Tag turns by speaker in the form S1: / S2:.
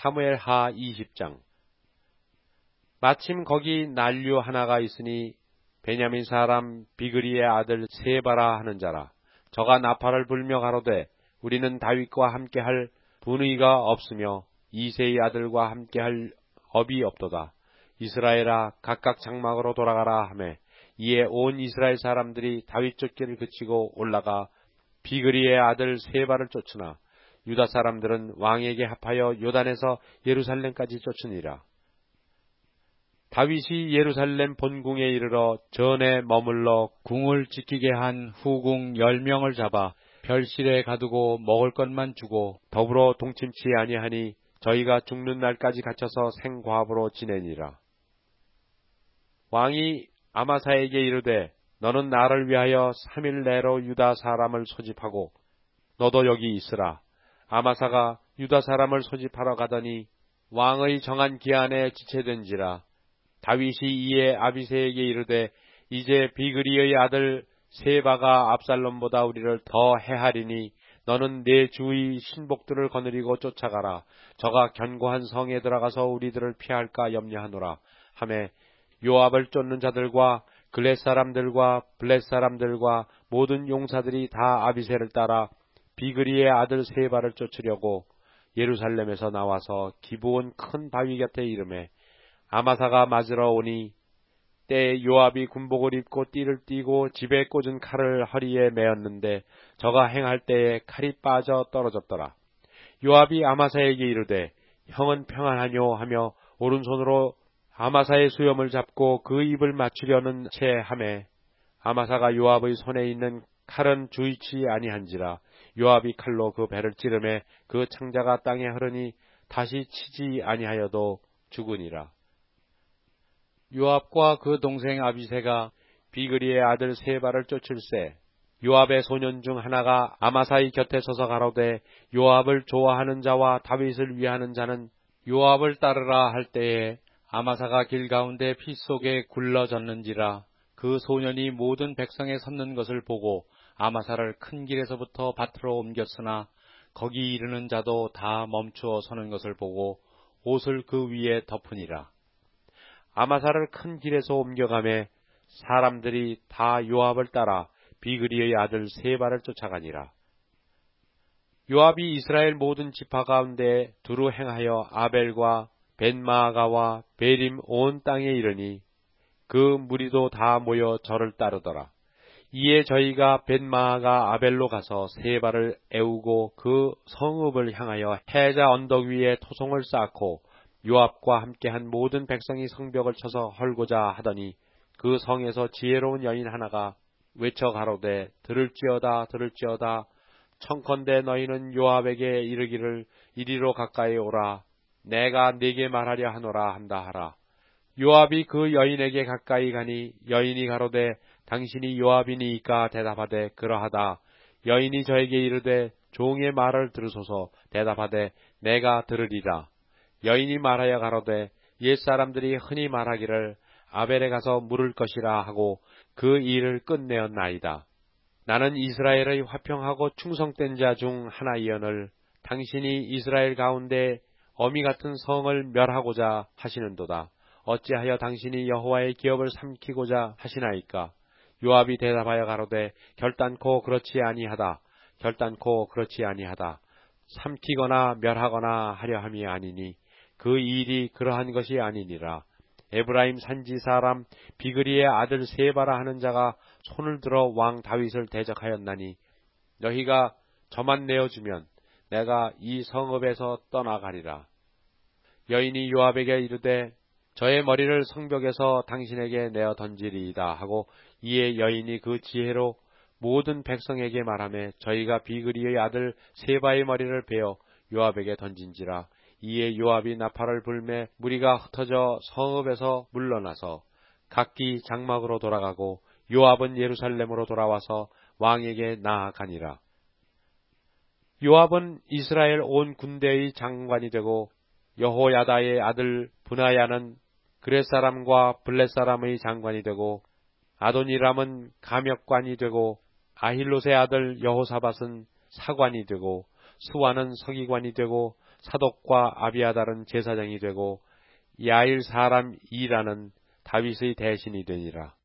S1: 사무엘하 20장. 마침 거기 난류 하나가 있으니 베냐민 사람 비그리의 아들 세바라 하는 자라. 저가 나팔을 불며 가로되 우리는 다윗과 함께할 분의가 없으며 이새의 아들과 함께할 업이 없도다. 이스라엘아 각각 장막으로 돌아가라 하매 이에 온 이스라엘 사람들이 다윗 쫓기를 그치고 올라가 비그리의 아들 세바를 쫓으나 유다 사람들은 왕에게 합하여 요단에서 예루살렘까지 쫓으니라. 다윗이 예루살렘 본궁에 이르러 전에 머물러 궁을 지키게 한 후궁 10명을 잡아 별실에 가두고 먹을 것만 주고 더불어 동침치 아니하니 저희가 죽는 날까지 갇혀서 생과부로 지내니라. 왕이 아마사에게 이르되 너는 나를 위하여 3일 내로 유다 사람을 소집하고 너도 여기 있으라. 아마사가 유다 사람을 소집하러 가더니 왕의 정한 기한에 지체된지라. 다윗이 이에 아비새에게 이르되 이제 비그리의 아들 세바가 압살롬보다 우리를 더 해하리니 너는 내 주의 신복들을 거느리고 쫓아가라. 저가 견고한 성에 들어가서 우리들을 피할까 염려하노라 하매 요압을 쫓는 자들과 글렛 사람들과 블렛 사람들과 모든 용사들이 다 아비새를 따라 비그리의 아들 세바를 쫓으려고 예루살렘에서 나와서 기브온 큰 바위 곁에 이르매 아마사가 맞으러 오니 때에 요압이 군복을 입고 띠를 띠고 집에 꽂은 칼을 허리에 메었는데 저가 행할 때에 칼이 빠져 떨어졌더라. 요압이 아마사에게 이르되 형은 평안하뇨 하며 오른손으로 아마사의 수염을 잡고 그 입을 맞추려는 채 하매 아마사가 요압의 손에 있는 칼은 주의치 아니한지라. 요압이 칼로 그 배를 찌르매 그 창자가 땅에 흐르니 다시 치지 아니하여도 죽으니라. 요압과 그 동생 아비새가 비그리의 아들 세바를 쫓을세 요압의 소년 중 하나가 아마사의 곁에 서서 가로되 요압을 좋아하는 자와 다윗을 위하는 자는 요압을 따르라 할 때에 아마사가 길 가운데 피 속에 굴러졌는지라. 그 소년이 모든 백성에 섰는 것을 보고 아마사를 큰 길에서부터 밭으로 옮겼으나 거기 이르는 자도 다 멈추어 서는 것을 보고 옷을 그 위에 덮으니라. 아마사를 큰 길에서 옮겨가매 사람들이 다 요압을 따라 비그리의 아들 세바를 쫓아가니라. 요압이 이스라엘 모든 지파 가운데 두루 행하여 아벨과 벤마아가와 베림 온 땅에 이르니 그 무리도 다 모여 저를 따르더라. 이에 저희가 벤마아가 아벨로 가서 세바를 애우고 그 성읍을 향하여 해자 언덕 위에 토송을 쌓고 요압과 함께한 모든 백성이 성벽을 쳐서 헐고자 하더니 그 성에서 지혜로운 여인 하나가 외쳐 가로되 들을지어다 들을지어다 청컨대 너희는 요압에게 이르기를 이리로 가까이 오라 내가 네게 말하려 하노라 한다 하라. 요압이 그 여인에게 가까이 가니 여인이 가로되 당신이 요압이니이까 대답하되 그러하다. 여인이 저에게 이르되 종의 말을 들으소서 대답하되 내가 들으리라. 여인이 말하여 가로되 옛사람들이 흔히 말하기를 아벨에 가서 물을 것이라 하고 그 일을 끝내었나이다. 나는 이스라엘의 화평하고 충성된 자 중 하나이언을 당신이 이스라엘 가운데 어미 같은 성을 멸하고자 하시는도다. 어찌하여 당신이 여호와의 기업을 삼키고자 하시나이까? 요압이 대답하여 가로되 결단코 그렇지 아니하다. 결단코 그렇지 아니하다. 삼키거나 멸하거나 하려 함이 아니니 그 일이 그러한 것이 아니니라. 에브라임 산지 사람 비그리의 아들 세바라 하는 자가 손을 들어 왕 다윗을 대적하였나니 너희가 저만 내어주면 내가 이 성읍에서 떠나가리라. 여인이 요압에게 이르되 저의 머리를 성벽에서 당신에게 내어 던지리이다 하고 이에 여인이 그 지혜로 모든 백성에게 말하며 저희가 비그리의 아들 세바의 머리를 베어 요압에게 던진지라. 이에 요압이 나팔을 불매 무리가 흩어져 성읍에서 물러나서 각기 장막으로 돌아가고 요압은 예루살렘으로 돌아와서 왕에게 나아가니라. 요압은 이스라엘 온 군대의 장관이 되고 여호야다의 아들 브나야는 그렛 사람과 블렛 사람의 장관이 되고 아도니람은 감역관이 되고 아힐롯의 아들 여호사밧은 사관이 되고 스와는 서기관이 되고 사독과 아비아달은 제사장이 되고 야일 사람 이라는 다윗의 대신이 되니라.